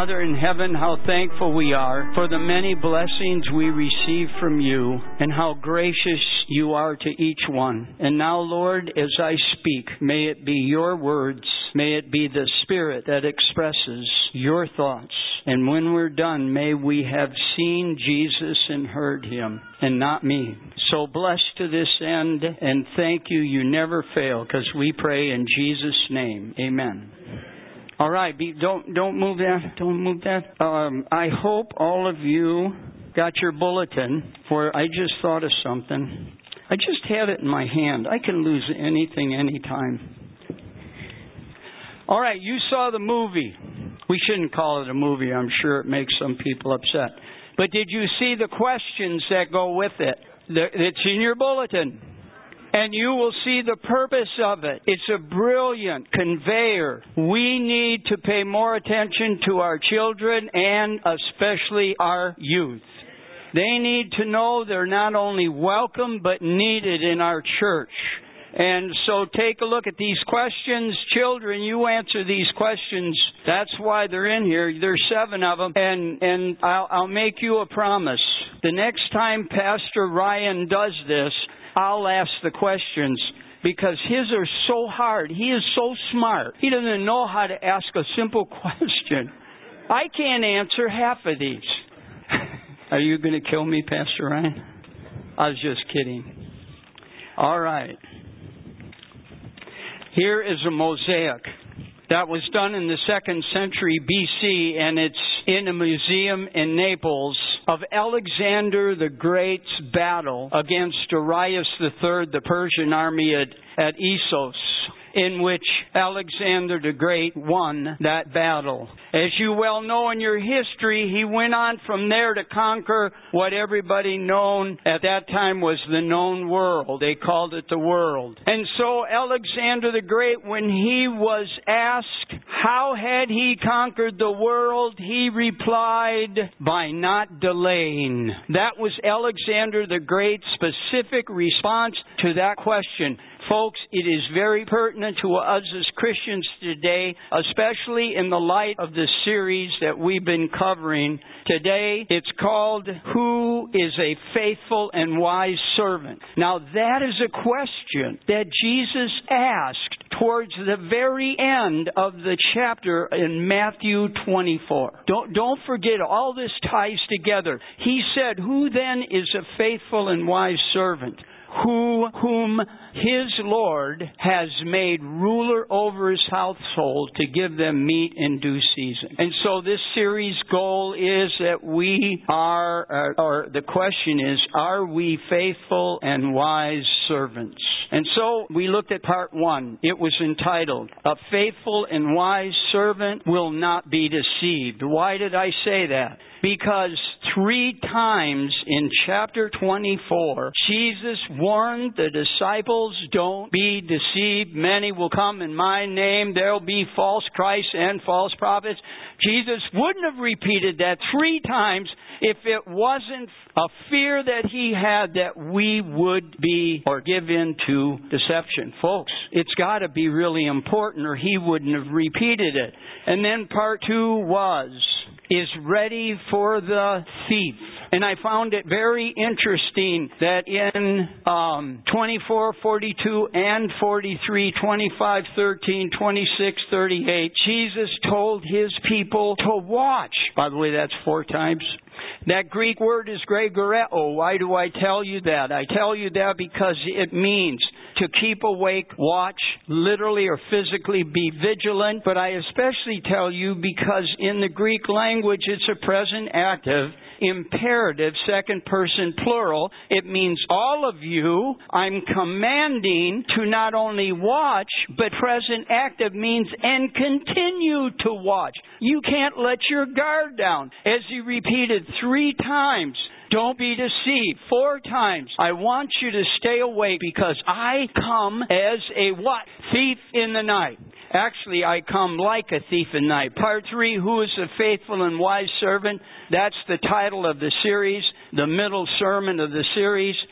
Father in heaven, how thankful we are for the many blessings we receive from you and how gracious you are to each one. And now, Lord, as I speak, may it be your words, may it be the Spirit that expresses your thoughts. And when we're done, may we have seen Jesus and heard Him and not me. So bless to this end, and thank you, you never fail, because we pray in Jesus' name. Amen. All right, don't move that. Don't move that. I hope all of you got your bulletin. For I just thought of something. I just had it in my hand. I can lose anything, anytime. All right, you saw the movie. We shouldn't call it a movie. I'm sure it makes some people upset. But did you see the questions that go with it? It's in your bulletin. And you will see the purpose of it. It's a brilliant conveyor. We need to pay more attention to our children and especially our youth. They need to know they're not only welcome but needed in our church. And so take a look at these questions. Children, you answer these questions. That's why they're in here. There's 7 of them. And I'll make you a promise. The next time Pastor Ryan does this, I'll ask the questions, because his are so hard. He is so smart. He doesn't know how to ask a simple question. I can't answer half of these. Are you going to kill me, Pastor Ryan? I was just kidding. All right. Here is a mosaic that was done in the 2nd century BC, and it's in a museum in Naples, of Alexander the Great's battle against Darius III, the Persian army at Issos, in which Alexander the Great won that battle. As you well know in your history, he went on from there to conquer what everybody known at that time was the known world. They called it the world. And so Alexander the Great, when he was asked how had he conquered the world, he replied, by not delaying. That was Alexander the Great's specific response to that question. Folks, it is very pertinent to us as Christians today, especially in the light of the series that we've been covering. Today, it's called, Who is a Faithful and Wise Servant? Now, that is a question that Jesus asked towards the very end of the chapter in Matthew 24. Don't forget, all this ties together. He said, who then is a faithful and wise servant? Whom his Lord has made ruler over his household to give them meat in due season. And so this series' goal is that we are, or the question is, are we faithful and wise servants? And so we looked at part 1. It was entitled, A Faithful and Wise Servant Will Not Be Deceived. Why did I say that? Because 3 times in chapter 24, Jesus warned the disciples, don't be deceived. Many will come in my name. There will be false Christs and false prophets. Jesus wouldn't have repeated that 3 times if it wasn't a fear that he had that we would be or give in to deception. Folks, it's got to be really important or he wouldn't have repeated it. And then part 2 is ready for the thief. And I found it very interesting that in 24, 42, and 43, 25, 13, 26, 38, Jesus told his people to watch. By the way, that's 4 times. That Greek word is gregoreo. Why do I tell you that? I tell you that because it means to keep awake, watch, literally or physically be vigilant. But I especially tell you because in the Greek language it's a present active, imperative, 2nd person plural. It means all of you. I'm commanding to not only watch, but present active means and continue to watch. You can't let your guard down. As he repeated 3 times, don't be deceived. 4 times. I want you to stay awake because I come as a what? Thief in the night. Actually, I come like a thief in the night. Part 3, who is a faithful and wise servant? That's the title of the series, the middle sermon of the series.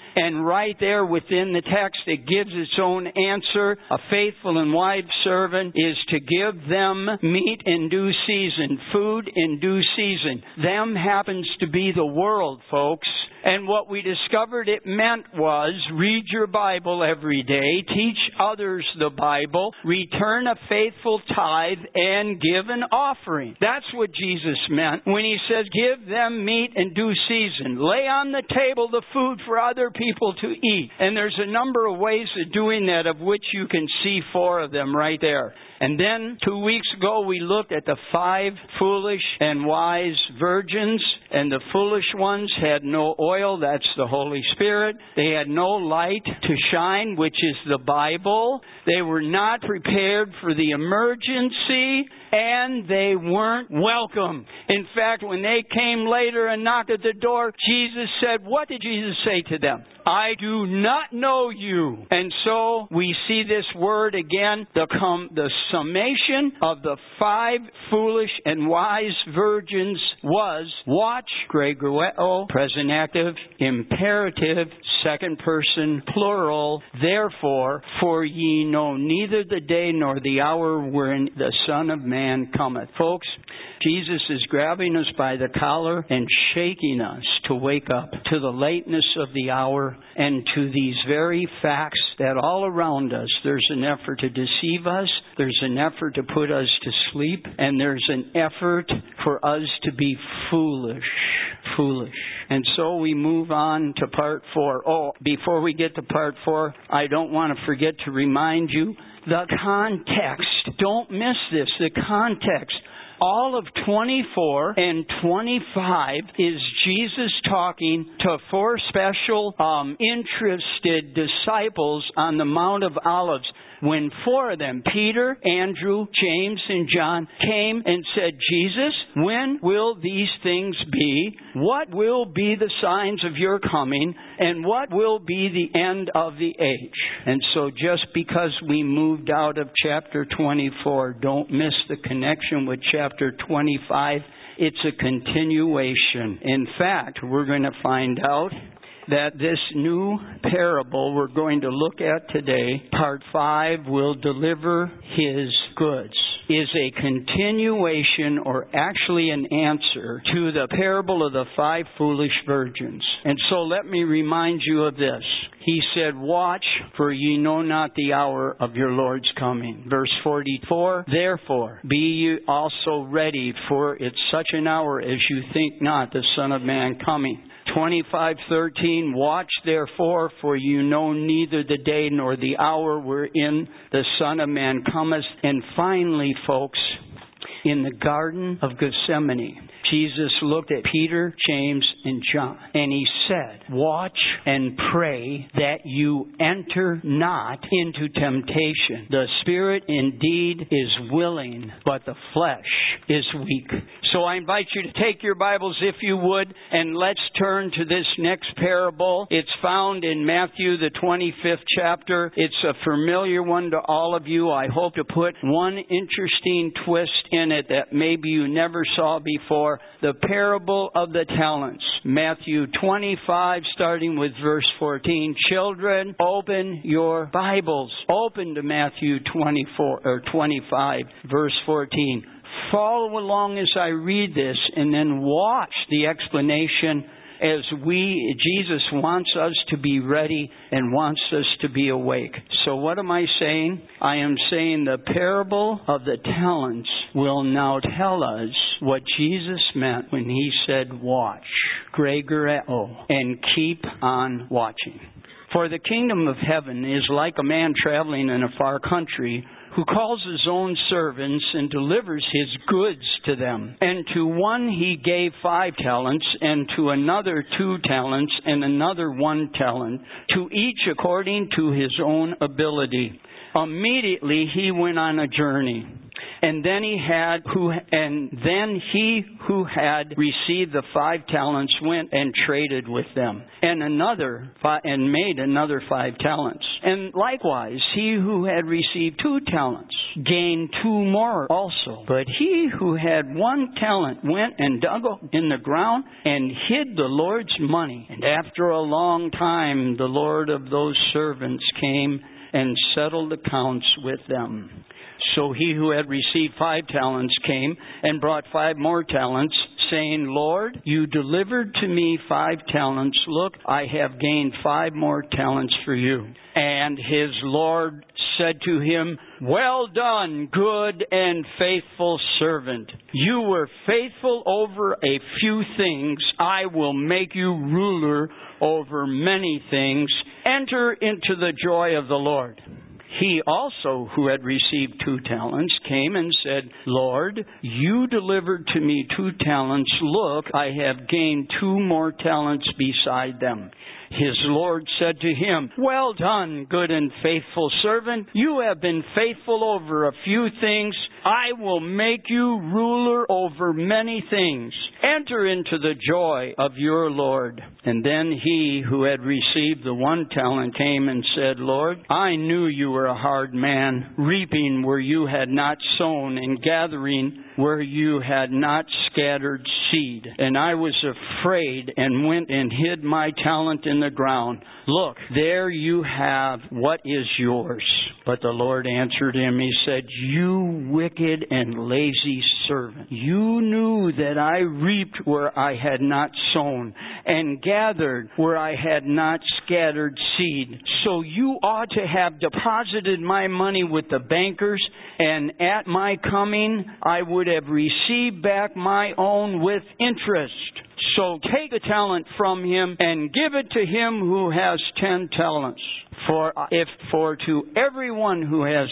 And right there within the text, it gives its own answer. A faithful and wise servant is to give them meat in due season, food in due season. Them happens to be the world, folks. And what we discovered it meant was, read your Bible every day, teach others the Bible, return a faithful tithe, and give an offering. That's what Jesus meant when He says, give them meat in due season. Lay on the table the food for other people to eat. And there's a number of ways of doing that, of which you can see 4 of them right there. And then 2 weeks ago we looked at the 5 foolish and wise virgins. And the foolish ones had no oil, that's the Holy Spirit. They had no light to shine, which is the Bible. They were not prepared for the emergency, and they weren't welcome. In fact, when they came later and knocked at the door, Jesus said, what did Jesus say to them? I do not know you. And so we see this word again, the summation of the 5 foolish and wise virgins was watch, gregoreo, present active, imperative, second person, plural. Therefore, for ye know neither the day nor the hour wherein the Son of Man cometh. Folks, Jesus is grabbing us by the collar and shaking us to wake up to the lateness of the hour and to these very facts that all around us, there's an effort to deceive us, there's an effort to put us to sleep, and there's an effort for us to be foolish. And so we move on to part 4. Oh, before we get to part 4, I don't want to forget to remind you the context. Don't miss this, the context. All of 24 and 25 is Jesus talking to 4 special interested disciples on the Mount of Olives. When 4 of them, Peter, Andrew, James, and John, came and said, Jesus, when will these things be? What will be the signs of your coming? And what will be the end of the age? And so just because we moved out of chapter 24, don't miss the connection with chapter 25. It's a continuation. In fact, we're going to find out that this new parable we're going to look at today, part 5, will deliver His goods, is a continuation or actually an answer to the parable of the 5 foolish virgins. And so let me remind you of this. He said, watch, for ye know not the hour of your Lord's coming. Verse 44, therefore, be ye also ready, for it's such an hour as you think not the Son of Man coming. 25:13, watch therefore, for you know neither the day nor the hour wherein the Son of Man cometh. And finally, folks, in the Garden of Gethsemane, Jesus looked at Peter, James, and John, and He said, watch and pray that you enter not into temptation. The spirit indeed is willing, but the flesh is weak. So I invite you to take your Bibles, if you would, and let's turn to this next parable. It's found in Matthew, the 25th chapter. It's a familiar one to all of you. I hope to put one interesting twist in it that maybe you never saw before. The parable of the talents. Matthew 25, starting with verse 14. Children, open your Bibles. Open to Matthew 25, verse 14. Follow along as I read this, and then watch the explanation as Jesus wants us to be ready and wants us to be awake. So what am I saying? I am saying the parable of the talents will now tell us what Jesus meant when He said, watch, gregoreo, and keep on watching. For the kingdom of heaven is like a man traveling in a far country, who calls his own servants and delivers his goods to them. And to one he gave 5 talents, and to another 2 talents, and another 1 talent, to each according to his own ability. Immediately he went on a journey. And then he who had received the 5 talents went and traded with them, and made another 5 talents. And likewise, he who had received 2 talents gained 2 more also. But he who had 1 talent went and dug in the ground and hid the Lord's money. And after a long time, the Lord of those servants came and settled accounts with them. So he who had received 5 talents came and brought 5 more talents, saying, Lord, you delivered to me 5 talents. Look, I have gained 5 more talents for you. And his Lord said to him, Well done, good and faithful servant. You were faithful over a few things. I will make you ruler over many things. Enter into the joy of the Lord. He also, who had received 2 talents, came and said, Lord, you delivered to me 2 talents. Look, I have gained 2 more talents beside them. His Lord said to him, Well done, good and faithful servant. You have been faithful over a few things. I will make you ruler over many things. Enter into the joy of your Lord. And then he who had received the 1 talent came and said, Lord, I knew you were a hard man, reaping where you had not sown and gathering where you had not scattered seed. And I was afraid and went and hid my talent in the ground. Look, there you have what is yours. But the Lord answered him, he said, You wicked and lazy servant, you knew that I reaped where I had not sown and gathered where I had not scattered seed. So you ought to have deposited my money with the bankers, and at my coming I would have received back my own with interest. So take the talent from him and give it to him who has 10 talents. For to everyone who has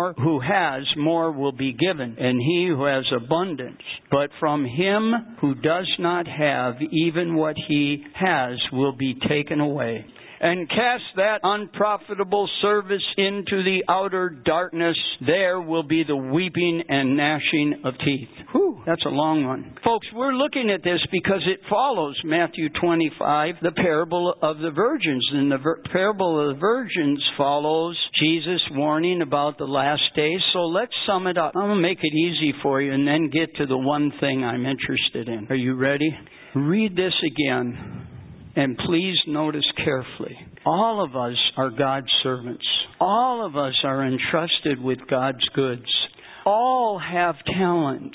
more will be given, and he who has abundance. But from him who does not have, even what he has will be taken away. And cast that unprofitable service into the outer darkness. There will be the weeping and gnashing of teeth. Whew, that's a long one. Folks, we're looking at this because it follows Matthew 25, the parable of the virgins. And the parable of the virgins follows Jesus' warning about the last days. So let's sum it up. I'm going to make it easy for you and then get to the one thing I'm interested in. Are you ready? Read this again. And please notice carefully. All of us are God's servants. All of us are entrusted with God's goods. All have talents.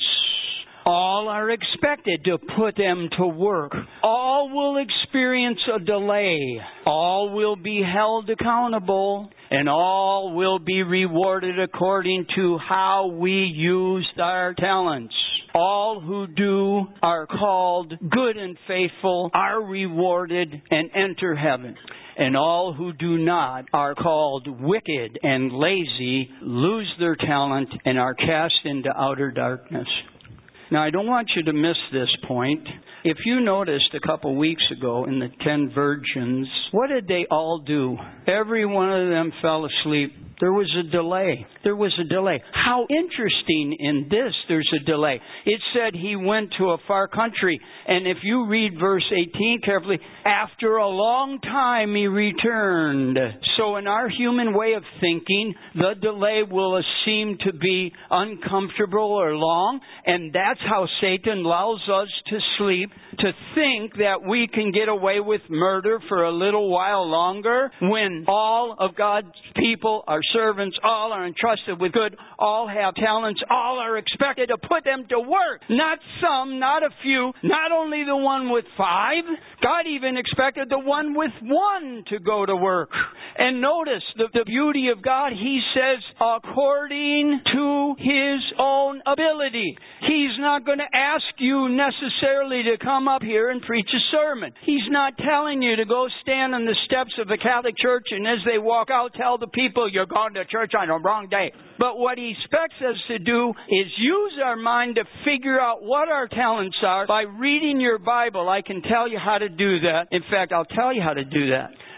All are expected to put them to work. All will experience a delay. All will be held accountable. And all will be rewarded according to how we used our talents. All who do are called good and faithful, are rewarded, and enter heaven. And all who do not are called wicked and lazy, lose their talent, and are cast into outer darkness. Now, I don't want you to miss this point. If you noticed a couple weeks ago in the 10 virgins, what did they all do? Every one of them fell asleep. There was a delay. There was a delay. How interesting in this, there's a delay. It said he went to a far country. And if you read verse 18 carefully, after a long time he returned. So in our human way of thinking, the delay will seem to be uncomfortable or long. And that's how Satan lulls us to sleep, to think that we can get away with murder for a little while longer when all of God's people are servants, all are entrusted with good, all have talents, all are expected to put them to work. Not some, not a few, not only the one with 5. God even expected the one with 1 to go to work. And notice the beauty of God. He says, according to His own ability. He's not going to ask you necessarily to come up here and preach a sermon. He's not telling you to go stand on the steps of a Catholic church and as they walk out, tell the people you're going to church on a wrong day. But what He expects us to do is use our mind to figure out what our talents are by reading your Bible. I can tell you how to do that. In fact, I'll tell you how to do that.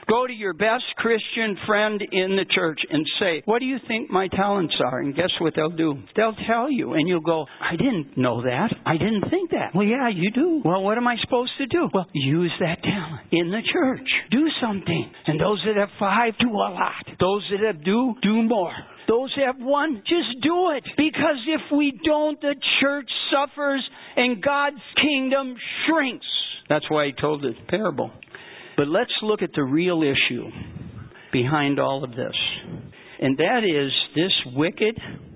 Go to your best Christian friend in the church and say, what do you think my talents are? And guess what they'll do? They'll tell you. And you'll go, I didn't know that. I didn't think that. Well, yeah, you do. Well, what am I supposed to do? Well, use that talent in the church. Do something. And those that have 5, do a lot. Those that have do more. Those that have 1, just do it. Because if we don't, the church suffers and God's kingdom shrinks. That's why he told the parable. But let's look at the real issue behind all of this. And that is this wicked,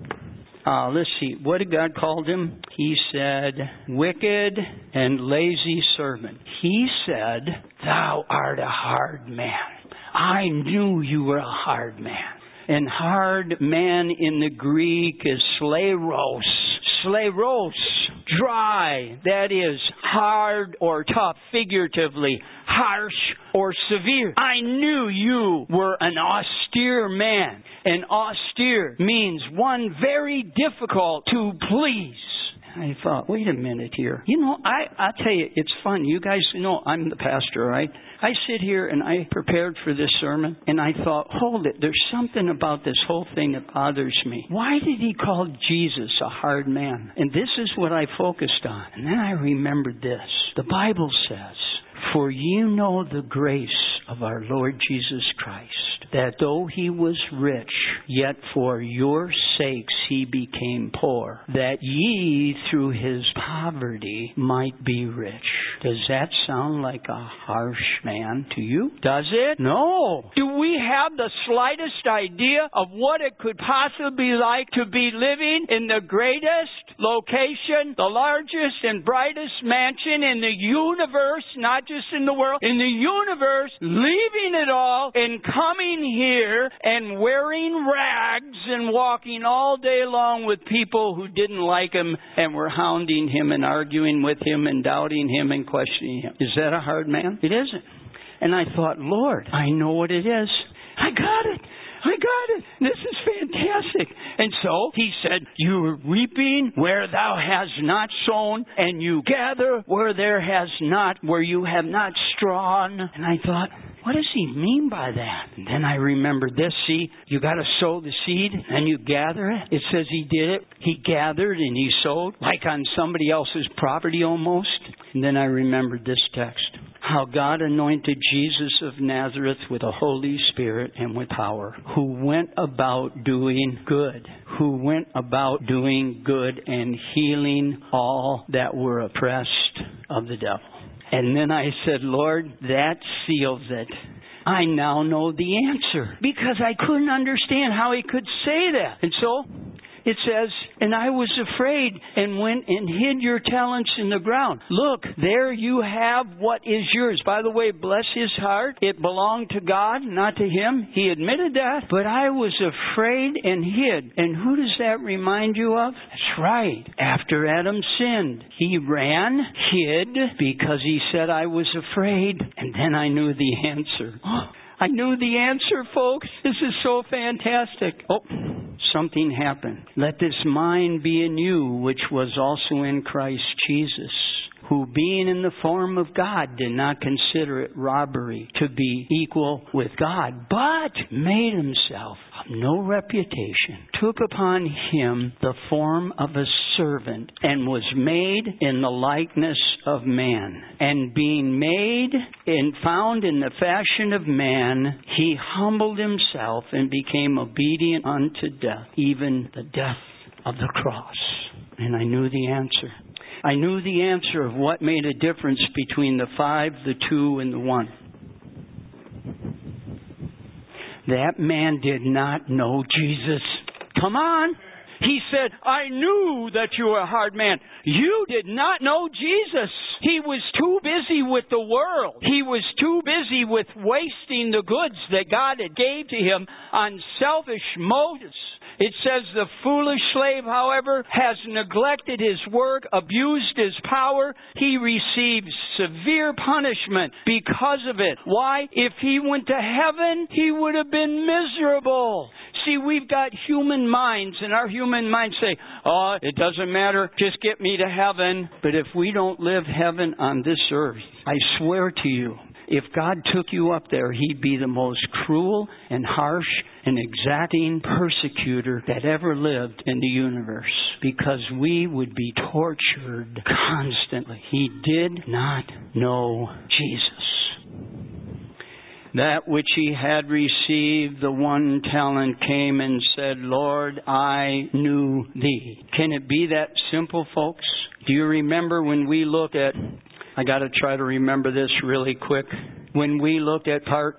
let's see, what did God call him? He said, wicked and lazy servant. He said, thou art a hard man. I knew you were a hard man. And hard man in the Greek is skleros. Skleros, dry, that is hard or tough, figuratively, harsh or severe. I knew you were an austere man. And austere means one very difficult to please. I thought, wait a minute here. You know, I'll tell you, it's fun. You guys know I'm the pastor, right? I sit here and I prepared for this sermon and I thought, hold it, there's something about this whole thing that bothers me. Why did he call Jesus a hard man? And this is what I focused on. And then I remembered this. The Bible says, for you know the grace of our Lord Jesus Christ, that though he was rich, yet for your sakes he became poor, that ye through his poverty might be rich. Does that sound like a harsh man to you? Does it? No. Do we have the slightest idea of what it could possibly be like to be living in the greatest location, the largest and brightest mansion in the universe, not just in the world, in the universe, leaving it all and coming here and wearing rags and walking all day long with people who didn't like him and were hounding him and arguing with him and doubting him and questioning him? Is that a hard man? It isn't. And I thought, Lord, I know what it is. I got it. This is fantastic. And so he said, you are reaping where thou hast not sown, and you gather where you have not strawn. And I thought, what does he mean by that? And then I remembered this. See, you got to sow the seed and you gather it. It says he did it. He gathered and he sowed, like on somebody else's property almost. And then I remembered this text. How God anointed Jesus of Nazareth with the Holy Spirit and with power, who went about doing good. Who went about doing good and healing all that were oppressed of the devil. And then I said, Lord, that seals it. I now know the answer. Because I couldn't understand how he could say that. And so it says, and I was afraid and went and hid your talents in the ground. Look, there you have what is yours. By the way, bless his heart. It belonged to God, not to him. He admitted that. But I was afraid and hid. And who does that remind you of? That's right. After Adam sinned, he ran, hid, because he said, I was afraid. And then I knew the answer. I knew the answer, folks. This is so fantastic. Something happened. Let this mind be in you, which was also in Christ Jesus, who being in the form of God did not consider it robbery to be equal with God, but made himself of no reputation, took upon him the form of a servant, and was made in the likeness of man. And being made and found in the fashion of man, he humbled himself and became obedient unto death, even the death of the cross. And I knew the answer. I knew the answer of what made a difference between the 5, the 2, and the 1. That man did not know Jesus. Come on. He said, I knew that you were a hard man. You did not know Jesus. He was too busy with the world. He was too busy with wasting the goods that God had gave to him on selfish motives. It says the foolish slave, however, has neglected his work, abused his power. He received severe punishment because of it. Why? If he went to heaven, he would have been miserable. See, we've got human minds, and our human minds say, oh, it doesn't matter, just get me to heaven. But if we don't live heaven on this earth, I swear to you, If God took you up there, He'd be the most cruel and harsh and exacting persecutor that ever lived in the universe, because we would be tortured constantly. He did not know Jesus. That which he had received, the 1 talent, came and said, Lord, I knew thee. Can it be that simple, folks? Do you remember when we look at, I got to try to remember this really quick, when we looked at part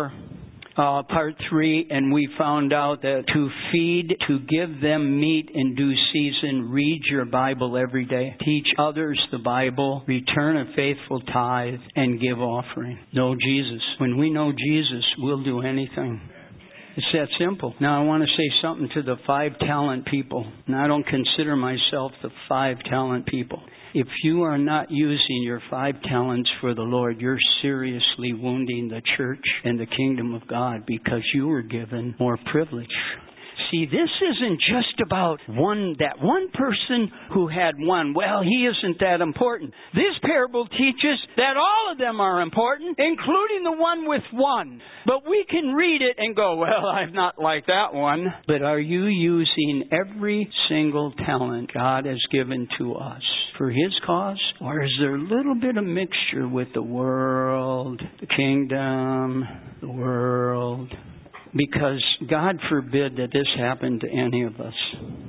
3, and we found out that to feed, to give them meat in due season, read your Bible every day, teach others the Bible, return a faithful tithe, and give offering. Know Jesus. When we know Jesus, we'll do anything. It's that simple. Now I want to say something to the 5 talent people. And I don't consider myself the 5 talent people. If you are not using your 5 talents for the Lord, you're seriously wounding the church and the kingdom of God, because you were given more privilege. See, this isn't just about that one person who had 1. Well, he isn't that important. This parable teaches that all of them are important, including the one with 1. But we can read it and go, well, I'm not like that one. But are you using every single talent God has given to us for His cause? Or is there a little bit of mixture with the world, the kingdom, the world? Because God forbid that this happened to any of us.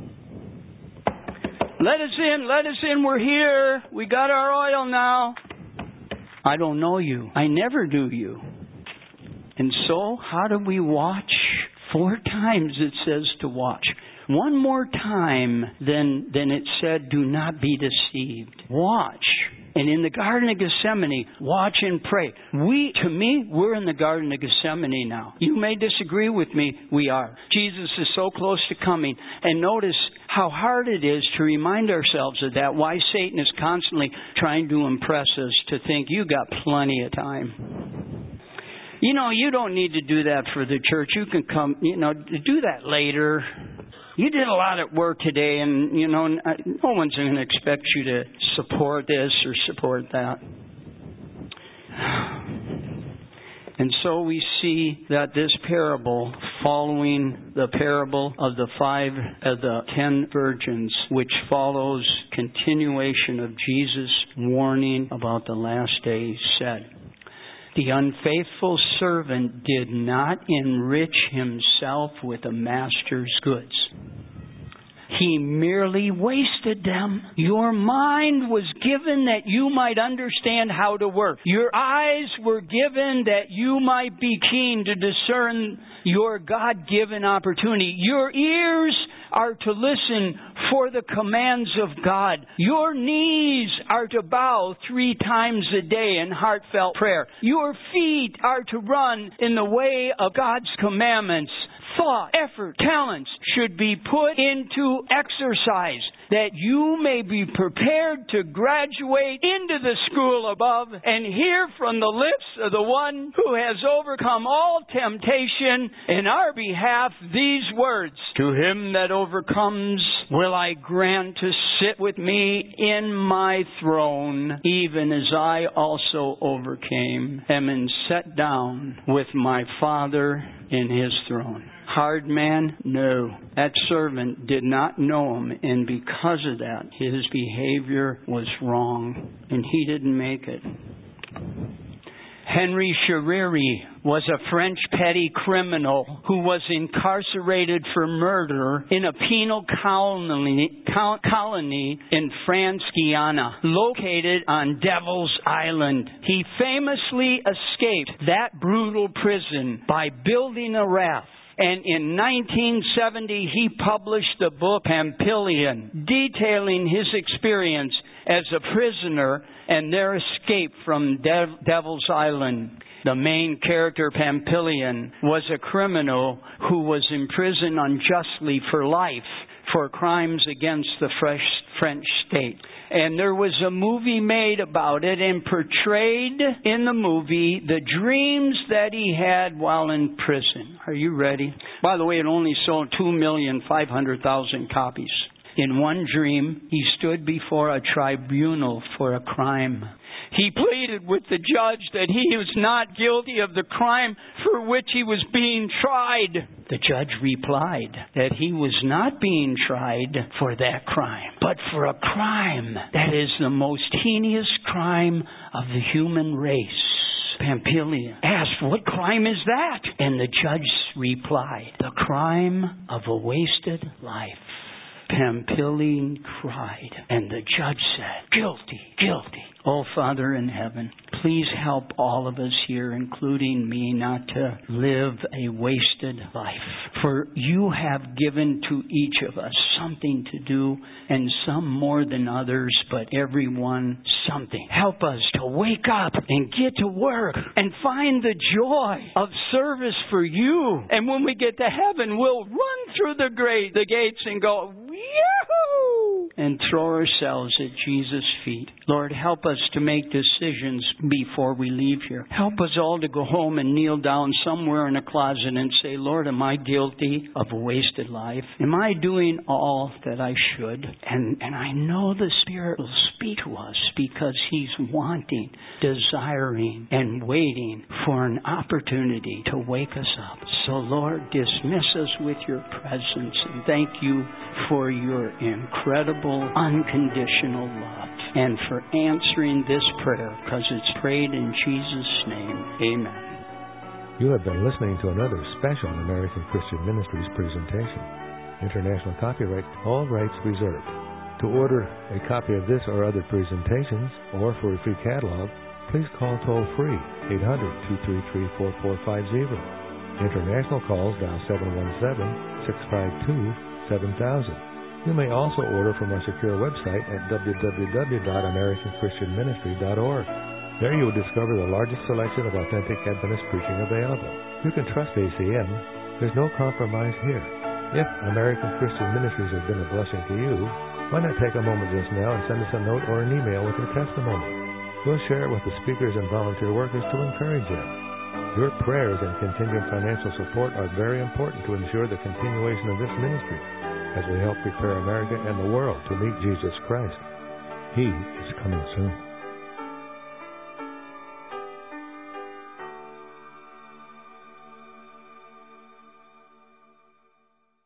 Let us in, we're here. We got our oil now. I don't know you. I never do you. And so, how do we watch? 4 times it says to watch. 1 more time than it said, do not be deceived. Watch. And in the Garden of Gethsemane, watch and pray. We're in the Garden of Gethsemane now. You may disagree with me. We are. Jesus is so close to coming. And notice how hard it is to remind ourselves of that. Why Satan is constantly trying to impress us to think you got plenty of time. You know, you don't need to do that for the church. You can come, do that later. You did a lot at work today, and, no one's going to expect you to support this or support that. And so we see that this parable, following the parable of the 10 virgins, which follows continuation of Jesus' warning about the last days, said, the unfaithful servant did not enrich himself with the master's goods. He merely wasted them. Your mind was given that you might understand how to work. Your eyes were given that you might be keen to discern your God-given opportunity. Your ears are to listen for the commands of God. Your knees are to bow 3 times a day in heartfelt prayer. Your feet are to run in the way of God's commandments. Thought, effort, talents should be put into exercise, that you may be prepared to graduate into the school above and hear from the lips of the one who has overcome all temptation in our behalf these words. To him that overcomes will I grant to sit with me in my throne, even as I also overcame and sat down with my Father in His throne. Hard man? No. That servant did not know Him, and because of that, his behavior was wrong, and he didn't make it. Henry Charrière was a French petty criminal who was incarcerated for murder in a penal colony in France, Guyana, located on Devil's Island. He famously escaped that brutal prison by building a raft. And in 1970, he published the book Pampillion, detailing his experience as a prisoner and their escape from Devil's Island. The main character, Pampillion, was a criminal who was imprisoned unjustly for life for crimes against the French state. And there was a movie made about it and portrayed in the movie the dreams that he had while in prison. Are you ready? By the way, it only sold 2,500,000 copies. In one dream, he stood before a tribunal for a crime. He pleaded with the judge that he was not guilty of the crime for which he was being tried. The judge replied that he was not being tried for that crime, but for a crime that is the most heinous crime of the human race. Pampilian asked, "What crime is that?" And the judge replied, "The crime of a wasted life." Pampilian cried, and the judge said, "Guilty, guilty." Oh, Father in heaven, please help all of us here, including me, not to live a wasted life. For you have given to each of us something to do, and some more than others, but everyone something. Help us to wake up and get to work and find the joy of service for you. And when we get to heaven, we'll run through the gates and go, "Yahoo!" and throw ourselves at Jesus' feet. Lord, help us to make decisions before we leave here. Help us all to go home and kneel down somewhere in a closet and say, "Lord, am I guilty of a wasted life? Am I doing all that I should?" And I know the Spirit will speak to us because He's wanting, desiring, and waiting for an opportunity to wake us up. So, Lord, dismiss us with your presence, and thank you for your incredible, unconditional love, and for answering this prayer, because it's prayed in Jesus' name. Amen. You have been listening to another special American Christian Ministries presentation. International copyright, all rights reserved. To order a copy of this or other presentations, or for a free catalog, please call toll-free 800-233-4450. International calls dial 717-652-7000. You may also order from our secure website at www.americanchristianministry.org. There you will discover the largest selection of authentic Adventist preaching available. You can trust ACM. There's no compromise here. If American Christian Ministries has been a blessing to you, why not take a moment just now and send us a note or an email with your testimony? We'll share it with the speakers and volunteer workers to encourage you. Your prayers and continued financial support are very important to ensure the continuation of this ministry as we help prepare America and the world to meet Jesus Christ. He is coming soon.